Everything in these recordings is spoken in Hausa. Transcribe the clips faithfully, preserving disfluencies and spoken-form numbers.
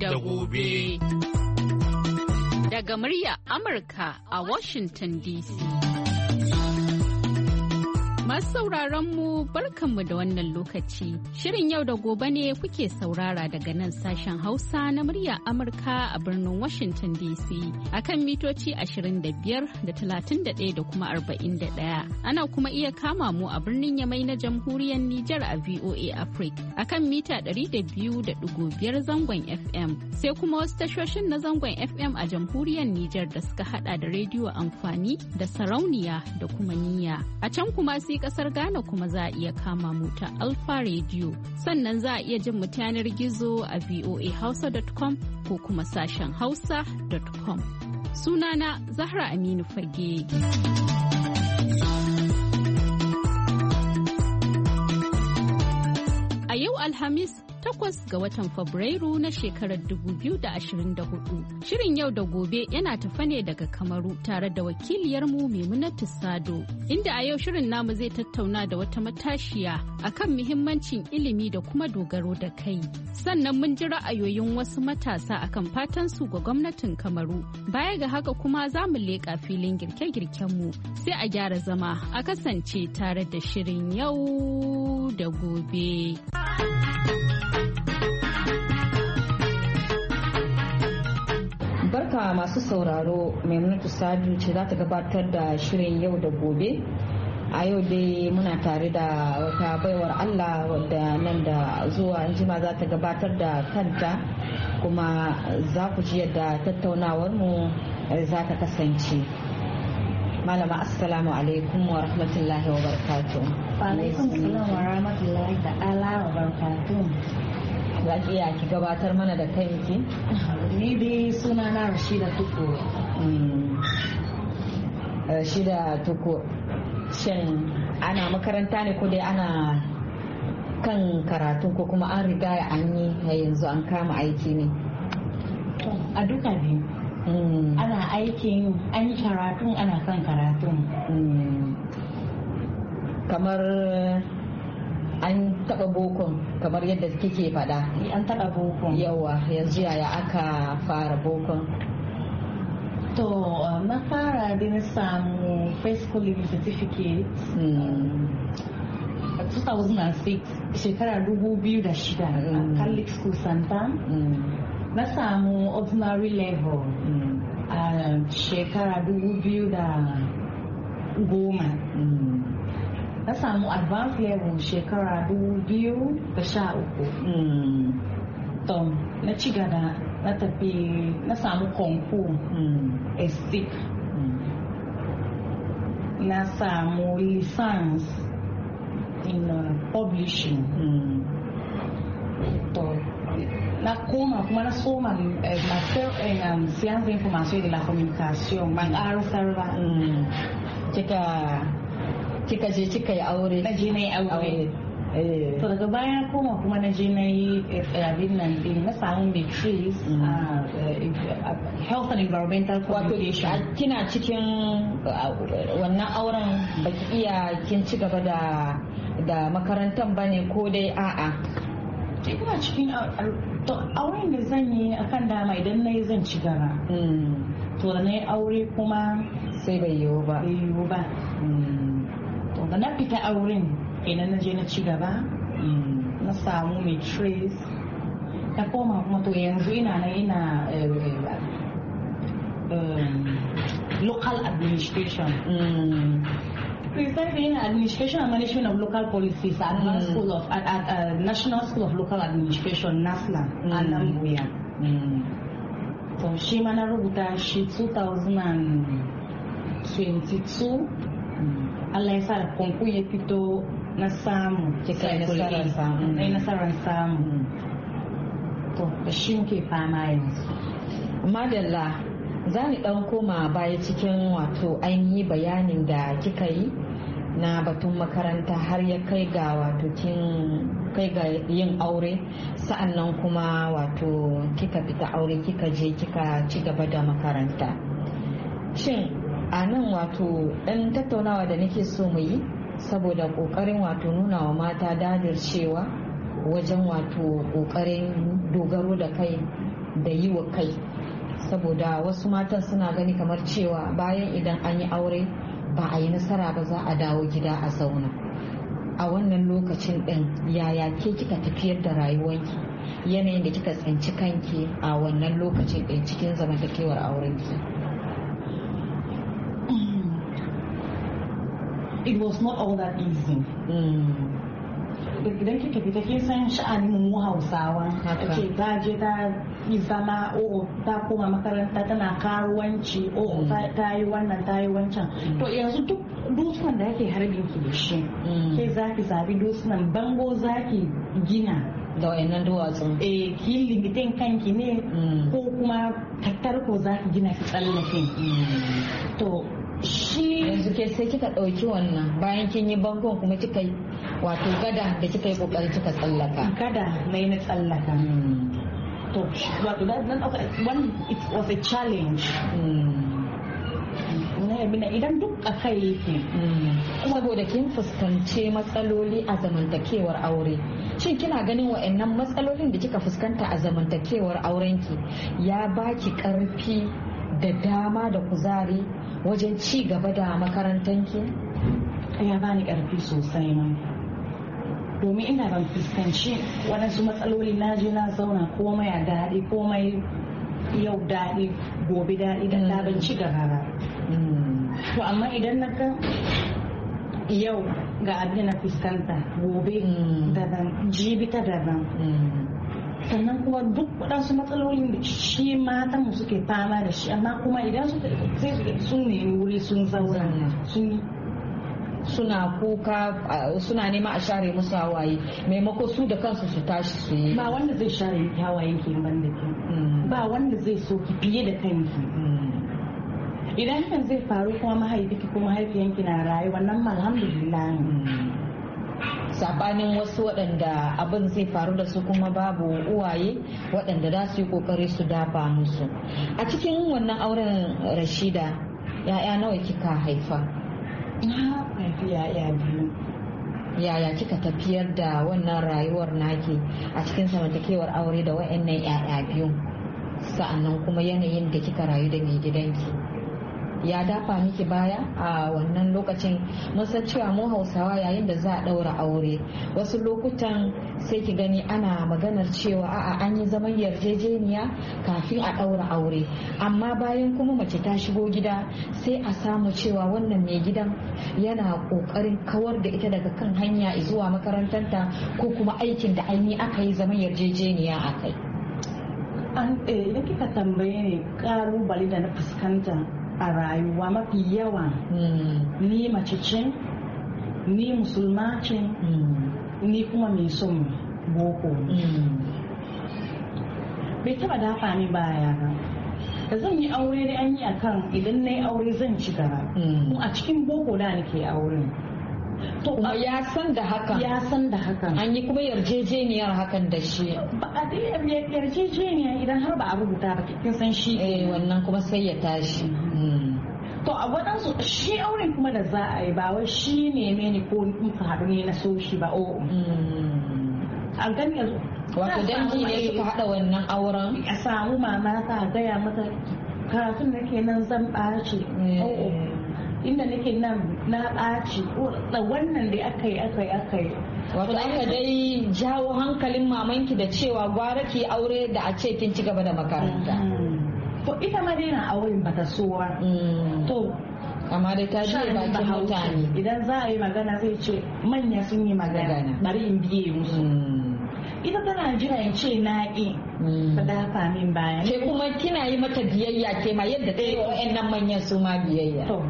da gobe. Daga murya Amurka a Washington D C. Masu sauraron mu barkanmu da wannan lokaci. Shirin yau da gobe ne kuke saurara daga nan sashen Hausa na murya Amurka a birnin Washington D C akan mitoci ashirin da biyar da talatin da ɗaya da kuma arba'in da ɗaya. Ana kuma iya kama mu a birnin Yamai na Jamhuriyar Nijar a V O A Africa akan mita ɗari da biyu da ɗigo biyar zangon F M. Sai kuma wasu tashoshin na zangon F M a Jamhuriyar Nijar da suka hada da rediyo amfani da sarauniya da kuma niyya. A can kuma sai kasar Ghana kuma za a iya kama mu ta Alpha Radio. Sannan za a iya jin mu ta yanar gizo a v o a hausa dot com ko kuma sashen hausa dot com. Sunana Zahra Aminu Fage. A yau Alhamis takwas ga watan Fabrairu na shekarar dubu biyu da ashirin da hudu. Shirin yau da gobe yana tafa ne daga Kamaru tare da wakiliyarmu Maimunatu Sado, inda a yau shirin namu zai tattauna da wata matashiya akan muhimmancin ilimi da kuma dogaro da kai. Sannan mun ji ra'ayoyin wasu matasa akan fatan su ga gwamnatin Kamaru. Baya ga haka kuma za mu leƙa filin girke-girkenmu, sai a gyara zama a kasance tare da shirin yau da gobe. Barka masu sauraro, Maimunatu Sadu ce za ta gabatar da shirin yau da gobe. A yau dai muna tare da wata baiwar Allah wadda nan da zuwa anjima za ta gabatar da kanta, kuma za ku ji yadda tattaunawar mu za ta kasance. Malama assalamu alaikum wa rahmatullahi wa barakatuh. Wa alaikum salam wa rahmatullahi ta'ala wa barakatuh. Za ki iya ki gabatar mana da kanki? Ni dai suna na Rashida Tukur. Rashida Tukur. Shin ana makaranta ne ko dai ana kan karatu ko kuma an riga an yi yanzu an kama aiki ne? A duka biyu. Ana aikin, an yi karatun, ana kan karatun. Kamar an taba bokon kamar yadda kike fada. An taba bokon. Yawa, yanzu yaya aka fara bokon? To na fara da na samu first school living certificate a two thousand six, shekara dubu biyu da shida a Catholic School Santa. Na samu ordinary level a shekara dubu biyu da goma. Na samu advanced level shekara dubu biyu da sha uku. To na ci gaba na tafi na samu konku a stick. Na samu license in uh, publishing. To na koma kuma na soma uh, master in um, science information de la communication ban arusar ba. Kika kika je kika yi aure? Na je na yi aure. To daga baya koma kuma na je na yi abin nan din na samu matrix a health and environmental communication. Wato kina cikin wannan auren baki iya kin ci gaba da da makarantar bane ko dai a'a? Ina cikin to auren da zan yi akan dama idan na yi zan ci gaba. To da na yi aure kuma sai bai yiwu ba. Bai yiwu ba. To da na fita auren idan na je na ci gaba na samu matrix ta koma kuma to yanzu ina na ina local administration. Precisely in administration and management of local policies at mm. school of at, at uh, National School of Local Administration NASLA mm. a Nambuya. To shi ma na rubuta shi two thousand twenty-two. Allah ya sa da konku ya fito na samu. Kika yi nasarar samu. Na yi nasarar samu. To da shi muke fama yanzu. Madalla, za ni dan koma baya cikin wato ainihi bayanin da kika yi na batun makaranta har ya kai ga wato kin kai ga yin aure, sa'annan kuma wato kika fita aure kika je kika ci gaba da makaranta. Shin a nan wato ɗan tattaunawa da nake so mu yi saboda ƙoƙarin wato nuna wa mata dadircewa wajen wato ƙoƙarin dogaro da kai da yi wa kai, saboda wasu matan suna gani kamar cewa bayan idan an yi aure ba a yi nasara ba za a dawo gida a zauna. A wannan lokacin din yaya ke kika tafiyar da rayuwanki, yanayin da kika tsinci kanki a wannan lokacin din cikin zamantakewar aurenki? It was not all that easy. Idan kika fita kin san sha'anin mu Hausawa, ce ta je ta yi zama, o ta koma makaranta tana karuwanci, o ta yi wannan ta yi wancan. To yanzu duk dusunan da ake harbin ki da shi, ke zaki zabi dusunan bango zaki gina da wayannan duwatsun. Eh, ki limitin kanki ne ko kuma tattar ko zaki gina ki tsallake. To shi yanzu ke sai kika ɗauki wannan bayan kin yi bangon kuma kika yi wato gada da kika yi kokari kika tsallaka. Gada na yi na tsallaka. To wato that one it was a challenge. Idan duk a kai yake. Saboda kin fuskanci matsaloli a zamantakewar aure, shin kina ganin wa'annan matsalolin da kika fuskanta a zamantakewar aurenki ya baki karfi da dama da kuzari wajen ci gaba da makarantanki? Ya bani karfi sosai ma, domin ina ban fuskanci waɗansu matsaloli na je na zauna komai a daɗi, komai yau daɗi gobe daɗi da ta ban ci gaba ba. To amma idan na ga yau ga abin na fuskanta, gobe daban, jibi ta daban, sannan kuma duk waɗansu matsalolin da shi matan mu suke fama da shi, amma kuma idan sun nemi wuri sun zauna sun suna kuka suna nema a share musu hawaye maimako su da kansu su tashi su yi. Ba wanda zai share miki hawayen ki ban da ke, ba wanda zai so ki fiye da kanki. Idan hakan zai faru kuma mahaifiki ko mahaifiyanki na rayu, wannan alhamdulillah. Sabanin wasu waɗanda abin zai faru da su kuma babu uwaye waɗanda za su yi ƙoƙari su dafa musu. A cikin wannan auren Rashida, ya'ya nawa kika haifa? Na haifi ya'ya biyu. Yaya kika tafiyar da wannan rayuwar naki a cikin zamantakewar aure da wa'annan ya'ya biyu, sa'annan kuma yanayin da kika rayu da mai gidanki ya dafa miki baya a wannan lokacin? Mun san cewa mu Hausawa yayin da za a ɗaura aure wasu lokutan sai ki gani ana maganar cewa a'a an yi zaman yarjejeniya kafin a ɗaura aure, amma bayan kuma mace ta shigo gida sai a samu cewa wannan mai gidan yana ƙoƙarin kawar da ita daga kan hanya zuwa makarantanta ko kuma aikin da ainihi aka yi zaman yarjejeniya a kai. An idan kika tambaye ne ƙalubale da na fuskanta a rayuwa mafi yawa, ni mace ce, ni musulma ce, ni kuma mai son boko. Bai taba dafa ni baya ba. Da zan yi aure da an yi akan idan na yi aure zan ci gaba. A cikin boko da nake aure. To kuma ya san da hakan. Ya san da hakan. An yi kuma yarjejeniyar hakan da shi. Ba a yarjejeniya idan har ba a rubuta ba kin san shi. Eh wannan kuma sai ya tashi. To a waɗansu shi auren kuma da za a yi ba wai shi ne ne ko muka haɗu ne na so shi ba o. A gani wato dangi ne suka haɗa wannan auren. A samu mama ta gaya mata karatun da ke nan zan ɓaci. Inda nake nan na ɓaci da wannan da aka yi aka yi aka yi. Wato aka dai jawo hankalin mamanki da cewa gwara ki aure da a ce kin ci gaba da makaranta. To ita ma dai na auren bata so ba. To amma dai ta je bakin mutane. Idan za a yi magana zai ce manya sun yi magana bari in biye musu. Ita tana jira in ce na ƙi ta dafa min bayan. Ke kuma kina yi mata biyayya ke ma yadda ta yi wa'annan manyan su ma biyayya. To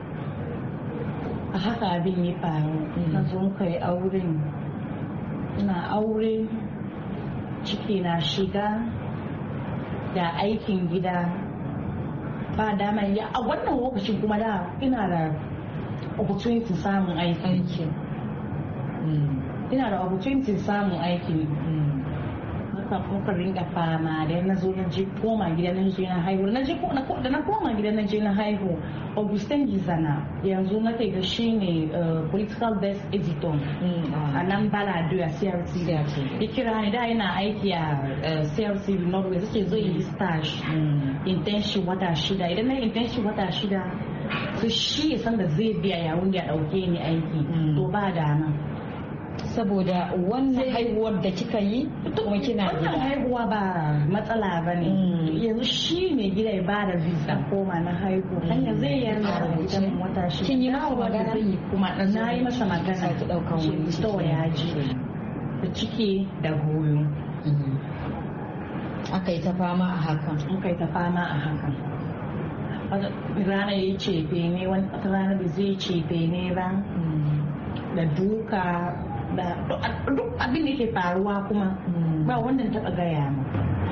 a haka abin ya faru. Na zo muka yi auren. Ina aure ciki na shiga da aikin gida ba dama ya a wannan lokacin kuma da ina da opportunity samun aiki ina da opportunity samun aiki haka muka muka ringa fama da na zo na je koma gida na je na haihu na je da na koma gida na je na haihu Augustin Gizana yanzu na kai ga shi ne political desk editor a nan Baladu a C R T V ya kira ni da yana aiki a C R T V Norway zai zo yi stage internship wata shida idan na internship wata shida su shi ya san da zai biya yawun da ya dauke ni aiki to ba dama saboda wannan haihuwar da kika yi kuma kina gida wannan haihuwa ba matsala ba ne yanzu shi ne gida ya ba da visa koma na haihu hanya zai yarda da ita wata shi kin yi masa magana kuma na yi masa magana ta daukan wani to ya ji da ciki da goyo aka yi ta fama a hakan aka yi ta fama a hakan rana ya cefe ne wata rana da zai cefe ne ba da duka da duk abin da ke faruwa kuma ba wannan taba gaya mu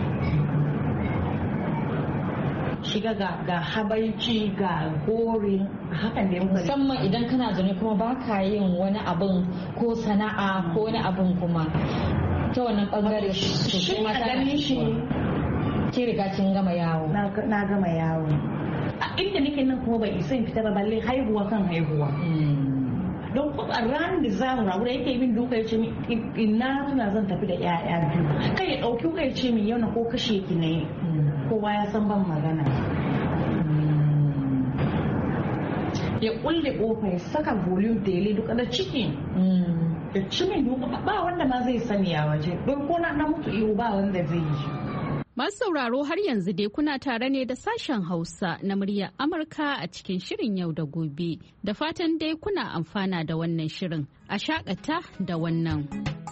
shiga ga ga habaici ga gori hakan da muka musamman idan kana zaune kuma baka yin wani abin ko sana'a ko wani abin kuma ta wannan bangare shi a ganin shi ki riga kin gama yawo na gama yawo a inda nake nan kuma bai isa in fita ba balle haihuwa kan haihuwa don a ran da za mu rabu da yake min duka ya ce ina tuna zan tafi da yaya biyu kai ya dauki kai ce min yau na ko kashe ki ne kowa ya san ban magana ya kulle kofa ya saka volume tele duka da ciki da cimin duka ba wanda ma zai sani a waje don ko na mutu iyo ba wanda zai yi. Masu sauraro har yanzu dai kuna tare ne da sashen Hausa na muryar Amurka a cikin shirin yau da gobe. Da fatan dai kuna amfana da wannan shirin. A shakata da wannan.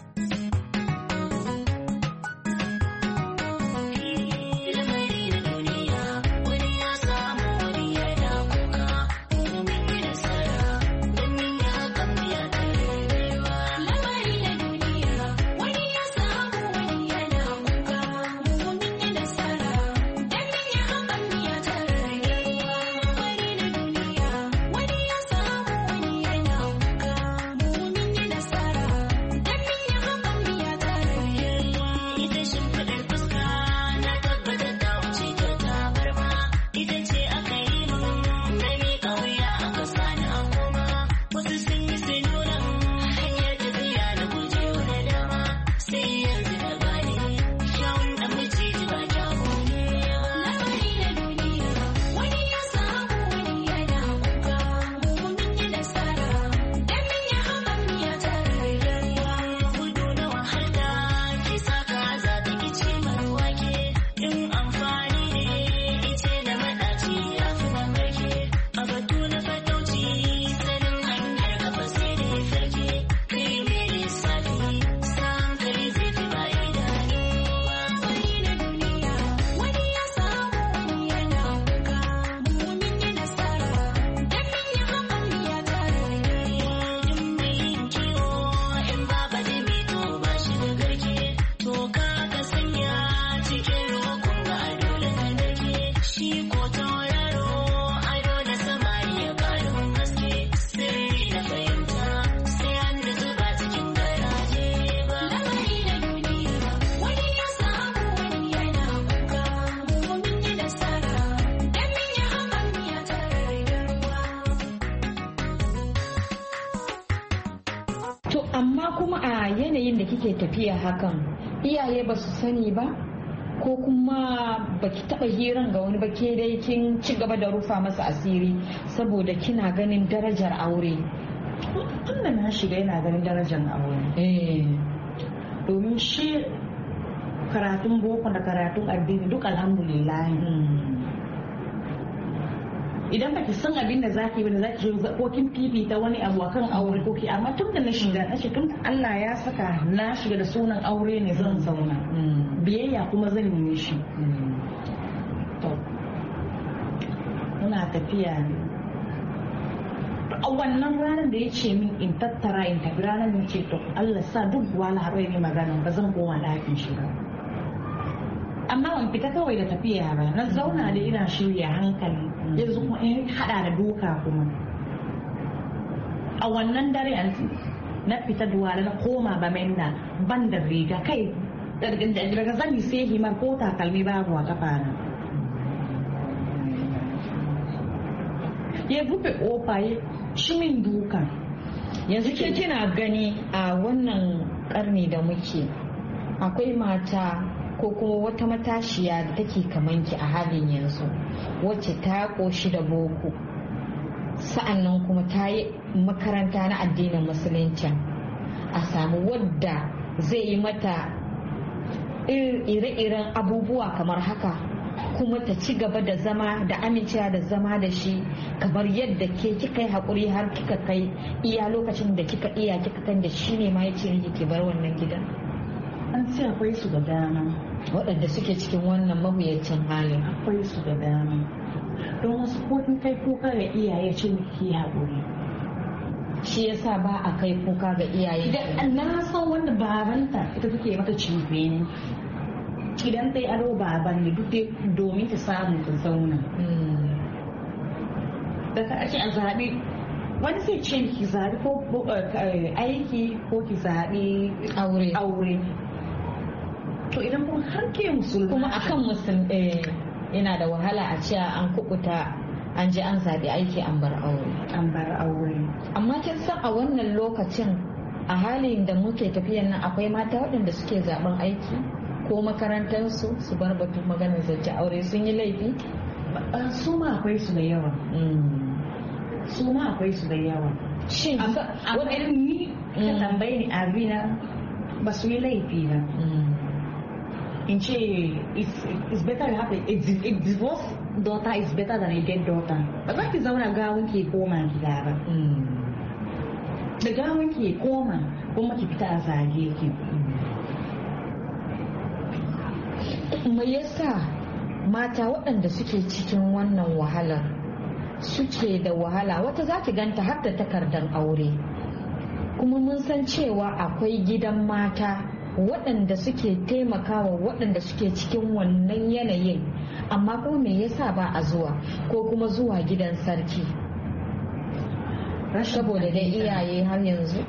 amma kuma a yanayin da kike tafiya hakan iyaye ba su sani ba ko kuma baki taba hiran ga wani ba ke dai kin ci gaba da rufa masa asiri saboda kina ganin darajar aure? Tun da na shiga yana ganin darajar aure eh domin shi karatun boko da karatun addini duk alhamdulillah idan baki san abin da zaki yi da zaki yi ko kin fifita wani abu akan aure ko ki amma tun da na shiga na tun Allah ya saka na shiga da sunan aure ne zan zauna biyayya kuma zan yi shi to muna tafiya a wannan ranar da ya ce min in tattara in tafi ranar ne ce to Allah sa duk wala haɓe ne magana ba zan koma ɗakin shi ba amma ban fita kawai da tafiya ba na zauna da ina shirya hankali yanzu kuma in hada da doka kuma a wannan dare na fita duwala na koma ba menda ban da riga kai daga zani sai himar ko takalmi babu a kafa na ya rufe kofa ya shimin duka. Yanzu ke kina gani a wannan karni da muke akwai mata ko kuma wata matashiya da take kamanki a halin yanzu wacce ta koshi da boko sa'annan kuma ta yi makaranta na addinin musulunci, a samu wadda zai yi mata ire-iren abubuwa kamar haka kuma ta ci gaba da zama da amincewa da zama da shi kamar yadda ke kika yi haƙuri har kika kai iya lokacin da kika iya kika kan da shi ne ma ya ce ki bar wannan gidan? An ce akwai su da dama waɗanda suke cikin wannan mawuyacin halin. Akwai su da dama don wasu kotun kai kuka ga iyaye ce ki haƙuri, shi yasa ba a kai kuka ga iyaye. Idan na san wanda babanta ita take mata cife ne, idan ta yi aro baban ne duk domin ta samu ta zauna. Da ka ake a zaɓi wani sai ce ki zaɓi ko aiki ko ki zaɓi aure. To idan kuma har ke musulma kuma akan musulmi yana da wahala a cewa an kubuta an je an zaɓi aiki an bar aure. An bar aure. Amma kin san a wannan lokacin a halin da muke tafiyan nan akwai mata waɗanda suke zaɓen aiki ko makarantarsu su bar batun maganar zance aure, sun yi laifi? Su ma akwai su da yawa. Su ma akwai su da yawa. Shin wani irin ni ka tambaye ni abina ba su yi laifi ba. In ce it's better to have a, a divorced daughter is better than a dead daughter. Ba za ki zauna gawun ki koma gida ba. Da gawun ki koma kuma ki fita a zage ki. Me yasa mata waɗanda suke cikin wannan wahalar suke da wahala? Wata za ki ganta har da takardar aure, kuma mun san cewa akwai gidan mata waɗanda suke taimakawa waɗanda suke cikin wannan yanayin, amma kuma me yasa ba a zuwa ko kuma zuwa gidan sarki? Saboda dai iyaye har yanzu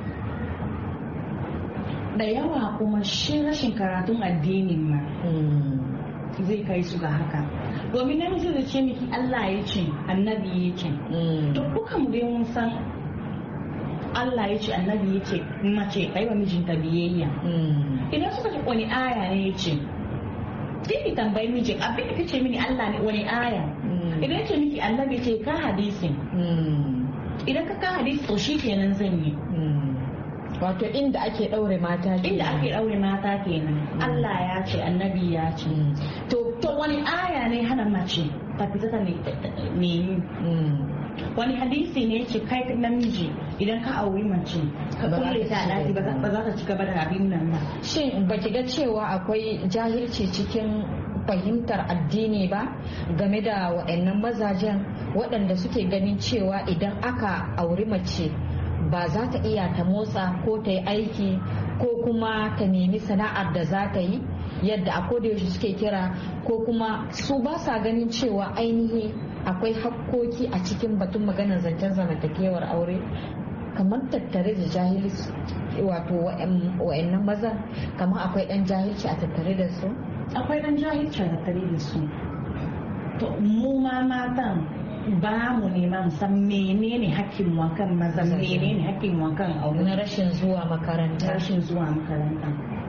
da yawa kuma shi rashin karatun addinin ma zai kai su ga haka. Domin namiji da ce miki Allah ya ce annabi ya ce, to kuka mu dai mun san Allah ya ce annabi ya ce mace kai wa mijinta biyayya. Idan suka ce wani aya ne ya ce, sai ki tambayi mijin abin da kace mini Allah ne wani aya. Idan ya ce miki annabi ce ka hadisi. Idan ka ka hadisi to shi kenan zan yi. Wato inda ake ɗaure mata kenan. Inda ake ɗaure mata kenan. Allah ya ce annabi ya ce. To to wani aya ne hana mace ta fita ta nemi. Wani hadisi ne ce kai namiji idan ka auri mace ka kulle ta daki ba za ta ci gaba da abin nan ba. Shin baki ga cewa akwai jahilci cikin fahimtar addini ba game da waɗannan mazajen waɗanda suke ganin cewa idan aka auri mace ba za ta iya ta motsa ko ta yi aiki ko kuma ta nemi sana'ar da za ta yi yadda a kodayaushe suke kira, ko kuma su ba sa ganin cewa ainihi akwai hakkoki a cikin batun maganar zancen zamantakewar aure, kamar tattare da jahilci wato wa'annan maza kamar akwai dan jahilci a tattare da su? Akwai dan jahilci a tattare da su. To mu ma matan ba mu neman san menene hakkin wankan maza, menene hakkin wankan aure, na rashin zuwa makaranta. Rashin zuwa makaranta.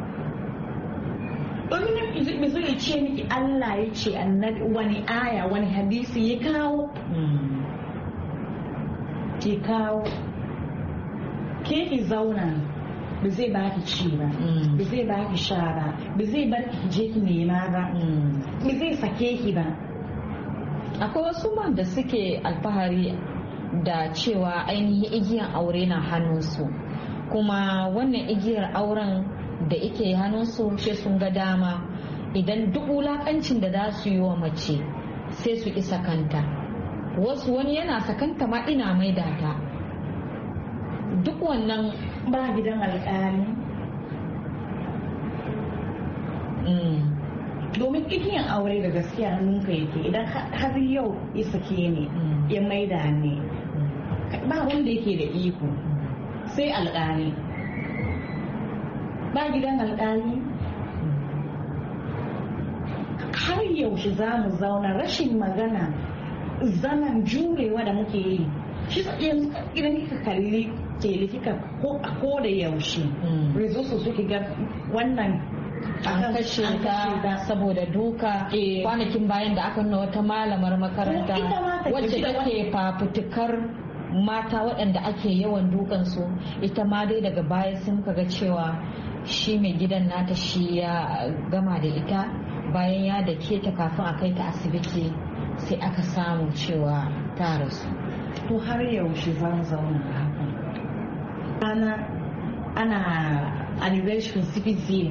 Domin me zai ce miki Allah ya ce annabi wani aya wani hadisi ya kawo? Ki kawo. Ke ki zauna ba zai ba ki ci ba, ba zai ba ki sha ba, ba zai bar ki je ki nema ba, ba zai sake ki ba. Akwai wasu man da suke alfahari da cewa ainihin igiyar aure na hannunsu, kuma wannan igiyar auren da ike hannunsu sai sun ga dama idan duk wulakancin da za su yi wa mace sai su isa kanta. Wasu wani yana sakanta ma ina maida ta. Duk wannan ba gidan alƙali. Domin igiyan aure da gaskiya hannunka yake, idan har yau ya sake ne ya maida ne ba wanda yake da iko sai alƙali. Ba gidan alƙali har yaushe za mu zauna rashin magana zaman jurewa da muke yi shi idan kika kalli tele kika ko da yaushe resources suke ga wannan an kashe ta saboda duka kwanakin bayan da aka nuna wata malamar makaranta wacce take fafutukar mata waɗanda ake yawan dukansu ita ma dai daga baya sun kaga cewa shi mai gidan nata shi ya gama da ita bayan ya dake ta kafin a kai ta asibiti sai aka samu cewa ta rasu. To har yaushe za mu zauna a haka ana ana anniversary citizen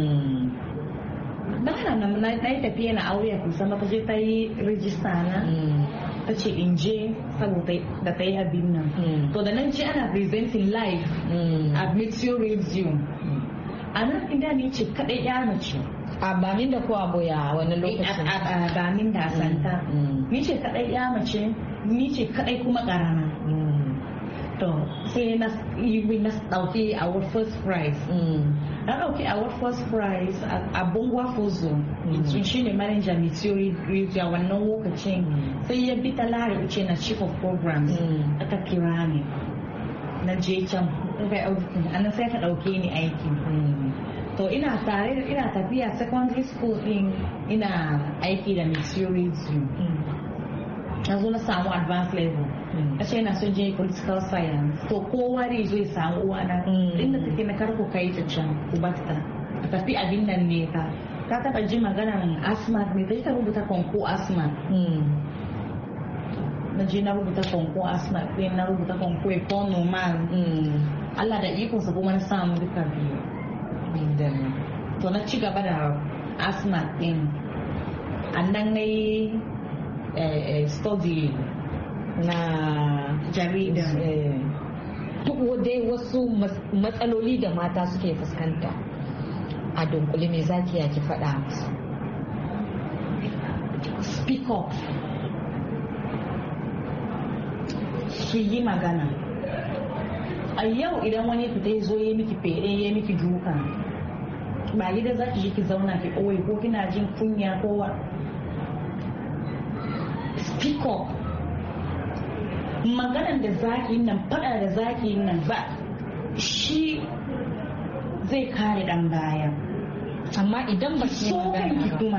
na na na yi tafiya na aure a kusa mata je ta yi rijista na ta ce in je saboda da ta yi abin nan to da nan ce ana presenting live a Meteo Radio a nan inda ni ce kadai ya mace a bamin da ko aboya wani lokacin a bamin da santa ni ce kadai ya mace ni ce kadai kuma karama to sai na yi na dauki our first prize na dauki our first prize a Bongwa Fozo shi ne manager Meteo Radio wannan lokacin sai ya bi ta lari ce na chief of programs aka kira ni na je can kai auditing anan sai ka dauke ni aiki to ina tare ina tafiya secondary school din ina aiki da Meteo Radio na zo na samu advanced level a ce na son je political science to kowa ne zai samu uwana inda take na karko kai ta can ku bata a tafi abin nan ne ka ka taba ji maganan asma ne ta rubuta konko asma na je na rubuta konko asma ɗin na rubuta konko economal Allah da ikonsa kuma na samu duka biyu to na ci gaba da asma ɗin annan na yi study na jarida duk dai wasu matsaloli da mata suke fuskanta a dunkule me zaki yaki faɗa musu. Speak up, shi yi magana. A yau idan wani fita ya zo ya miki fere ya miki duka ba gida za ki je ki zauna ki ɓoye ko kina jin kunya kowa. Speak up, maganan da zaki nan faɗa da zaki nan ba shi zai kare dan baya, amma idan ba ki so kanki kuma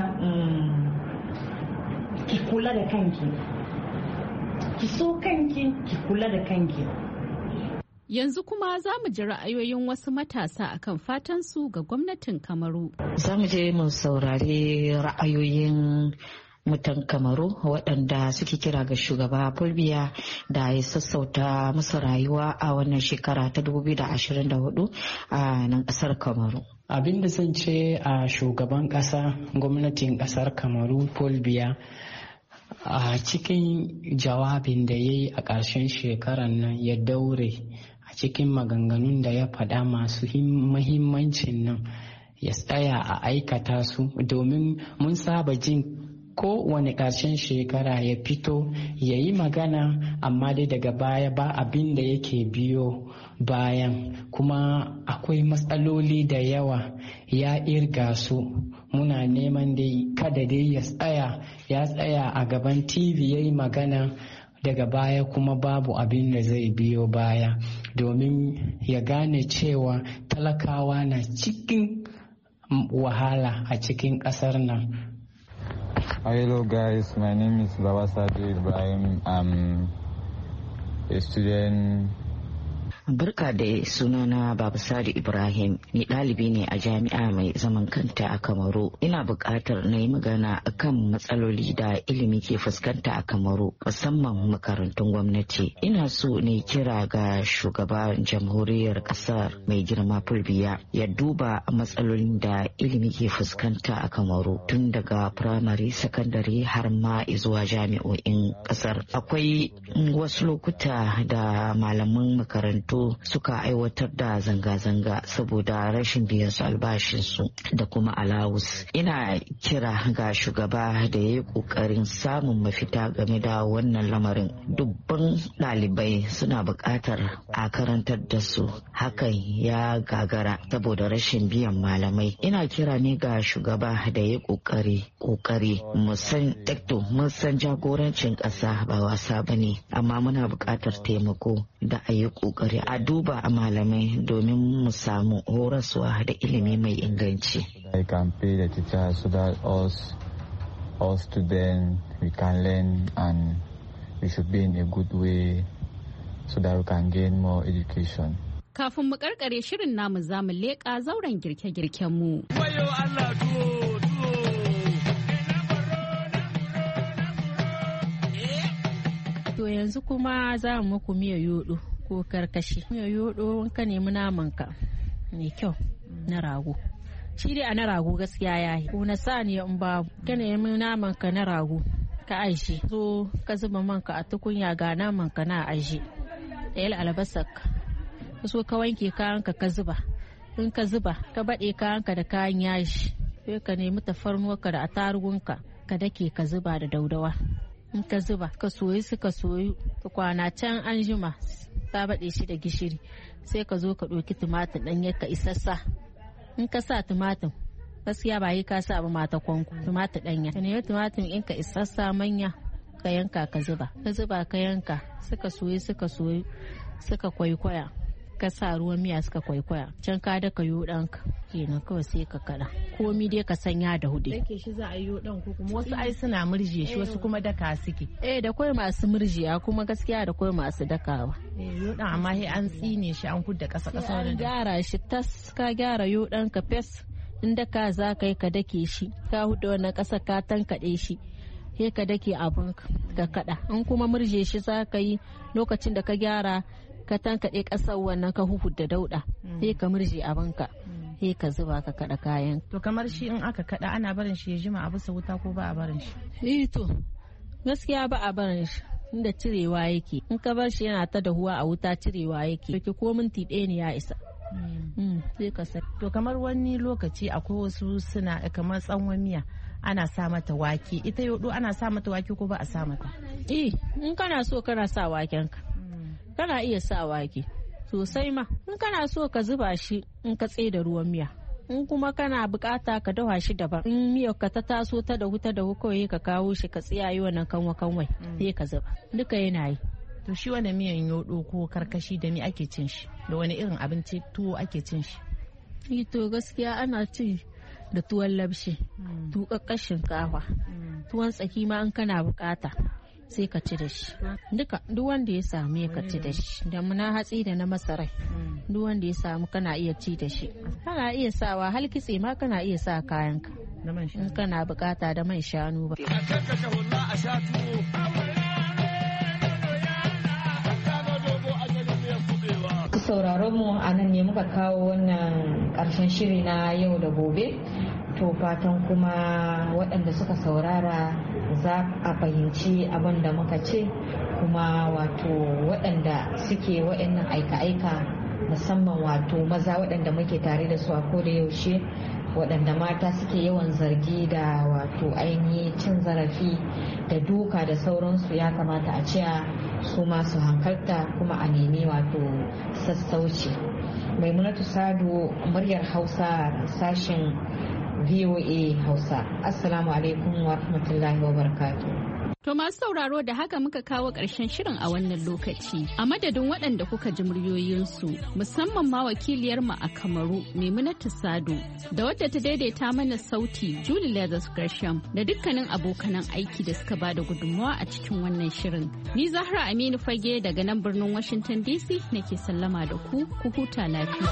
ki kula da kanki, ki so kanki ki kula da kanki. Yanzu kuma za mu ji ra'ayoyin wasu matasa akan fatansu ga gwamnatin Kamaru. Za mu je mu saurari ra'ayoyin mutan Kamaru waɗanda suke kira ga shugaba Paul Biya da ya sassauta musu rayuwa a wannan shekara ta dubu biyu da ashirin da hudu a nan ƙasar Kamaru. Abin da zan ce a shugaban ƙasa gwamnatin ƙasar Kamaru Paul Biya a cikin jawabin da ya yi a ƙarshen shekarar nan ya daure a cikin maganganun da ya faɗa masu mahimmancin nan ya tsaya a aikata su, domin mun saba jin kowane ƙarshen shekara ya fito ya yi magana amma dai daga baya ba abin da yake biyo bayan, kuma akwai matsaloli da yawa ya irga su. Muna neman dai kada dai ya tsaya ya tsaya a gaban tv ya yi magana daga baya kuma babu abin da zai biyo baya, domin ya gane cewa talakawa na cikin wahala a cikin ƙasar nan. Hello guys, my name is Babasadu Ibrahim. I'm a student. Barka da sunana Babasadu Ibrahim, ni ɗalibi ne a jami'a mai zaman kanta a Kamaru. Ina buƙatar na yi magana akan matsaloli da ilimi ke fuskanta a Kamaru, musamman makarantun gwamnati. Ina so ne kira ga shugaban jamhuriyar ƙasar mai girma Paul Biya ya duba matsalolin da ilimi ke fuskanta a Kamaru tun daga firamare, sakandare har ma zuwa jami'o'in ƙasar. Akwai wasu lokuta da malaman makarantu fito suka aiwatar da zanga-zanga saboda rashin biyan su albashinsu da kuma alawus. Ina kira ga shugaba da ya yi ƙoƙarin samun mafita game da wannan lamarin. Dubban ɗalibai suna buƙatar a karantar da su, hakan ya gagara saboda rashin biyan malamai. Ina kira ne ga shugaba da ya ƙoƙari ƙoƙari mu san tekto mun san jagorancin ƙasa ba wasa ba ne, amma muna buƙatar taimako da a yi ƙoƙari a duba a malamai domin mu samu horaswa da ilimi mai inganci. I can pay the teachers so that us, all students, we can learn and we should be in a good way so that we can gain more education. Kafin mu karkare shirin namu za mu leƙa zauren girke-girken mu. Wayo Allah tuwo tuwo. To yanzu kuma za mu muku miya yodo ko karkashi. Miya yodo ka nemi naman ka mai kyau na rago. Shi dai a na rago gaskiya yayi. Ko na saniya in babu. Ka nemi naman ka na rago ka aje. So ka zuba man ka a tukunya ga naman ka na aje. Ɗayal albasar ka. So ka wanke kayanka ka zuba. In ka zuba ka baɗe kayanka da kayan yaji. Sai ka nemi tafarnuwarka da atarugunka ka dake ka zuba da daudawa. In ka zuba ka soyi suka soyu ka kwana can an jima ta baɗe shi da gishiri. Sai ka zo ka ɗauki tumatir ɗanye ka isassa. In ka sa tumatir gaskiya ba yi ka sa ba mata kwanku tumatir ɗanya. Ka nemi tumatir in ka isassa manya ka yanka ka zuba. Ka zuba ka yanka suka soyi suka soyu suka kwaikwaya. Ka sa ruwan miya suka kwaikwaya can ka daka yodanka kenan kawai sai ka kada komi dai ka sanya da hudu dake shi za a yi yodan ko kuma wasu ai suna murje shi wasu kuma daka suke eh da koi masu murjiya kuma gaskiya da koi masu dakawa eh yodan amma sai an tsine shi an kudda kasa kasa an gyara shi tas ka gyara yodan ka fes in daka za ka yi ka dake shi ka hudu wannan kasa ka tankade shi sai ka dake abun ka kada in kuma murje shi za ka yi lokacin da ka gyara ka tankaɗe ƙasar wannan ka huhu da dauɗa sai ka murje abinka sai ka zuba ka kaɗa kayan. To kamar shi in aka kaɗa ana barin shi ya jima a bisa wuta ko ba a barin shi? Eh to gaskiya ba a barin shi inda cirewa yake in ka bar shi yana ta dahuwa a wuta cirewa yake ko minti ɗaya ne ya isa. Sai ka sai. To kamar wani lokaci akwai wasu suna kamar tsawon miya ana sa mata wake ita yodo ana sa mata wake ko ba a sa mata? Eh in kana so kana sa waken ka. Kana iya sa wake sosai ma in kana so ka zuba shi in ka tsaye da ruwan miya in kuma kana bukata ka dawa shi daban in miyar ka ta taso ta dahu ta dahu kawai ka kawo shi ka tsiyayi wannan kanwa kanwai sai ka zuba duka yana yi. To shi wani miyan yodo ko karkashi da me ake cin shi da wani irin abinci tuwo ake cin shi? Yi to gaskiya ana ci da tuwon labshi tuƙaƙƙen shinkafa tuwon tsaki ma in kana bukata sai ka ci da shi duka duk wanda ya samu ya ka ci da shi da na hatsi da na masarai duk wanda ya samu kana iya ci da shi kana iya sawa har kitse ma kana iya sa kayanka in kana bukata da man shanu ba. Sauraron mu a nan ne muka kawo wannan ƙarshen shiri na yau da gobe. To fatan kuma waɗanda suka saurara za a fahimci abin da muka ce kuma wato waɗanda suke waɗannan aika-aika musamman wato maza waɗanda muke tare da su a koda yaushe waɗanda mata suke yawan zargi da wato ainihin cin zarafi da duka da sauransu ya kamata a ce su masu hankalta kuma a nemi wato sassauci. Maimunatu Sadu, muryar Hausa, sashen V O A Hausa. Assalamu alaikum wa rahmatullahi wa barakatuh. To masu sauraro da haka muka kawo ƙarshen shirin a wannan lokaci. A madadin waɗanda kuka ji muryoyinsu musamman ma wakiliyarmu a Kamaru Maimunatu Sado da wadda ta daidaita mana sauti Julie Leathers Gresham da dukkanin abokanan aiki da suka bada gudunmawa a cikin wannan shirin. Ni Zahra Aminu Fage daga nan birnin Washington D C nake sallama da ku ku huta lafiya.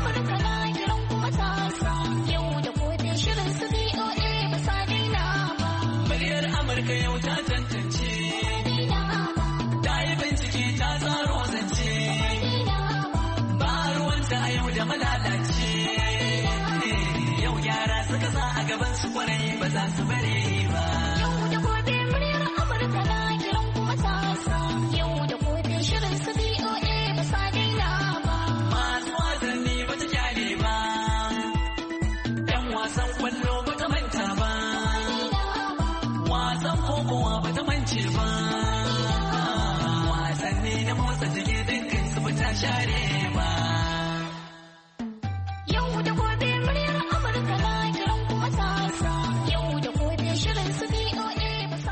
Amurka yau ta tantance, ta yi bincike ta tsaro zance, ba ruwanta a yau da malalace, yau yara suka sa a gaban su kwarai ba za su bare ba. Yau da gobe muryar Amurka na kiran kuma ta yau da gobe shirin su B O A ba sa daina ba. kowa ba ta mance ba. Wasanni da motsa jiki dukkan su ba ta share ba.